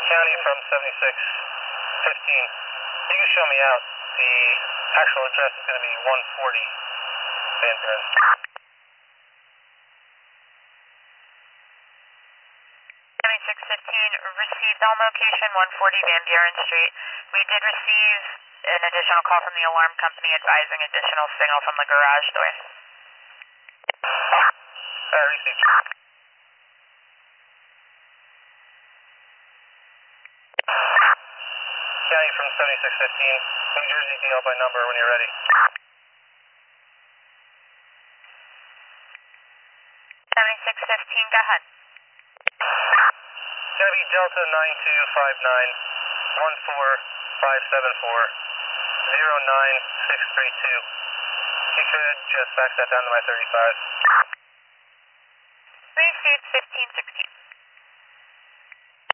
County from 7615. You can show me out. The actual address is going to be 140 Van Buren. 7615, received on location 140 Van Buren Street. We did receive an additional call from the alarm company advising additional signal from the garage door. Received. County from 7615, New Jersey DL by number when you're ready. 7615, go ahead. It's going to be Delta 9259 14574 09632. If you could just fax that down to my 35. Received 1516.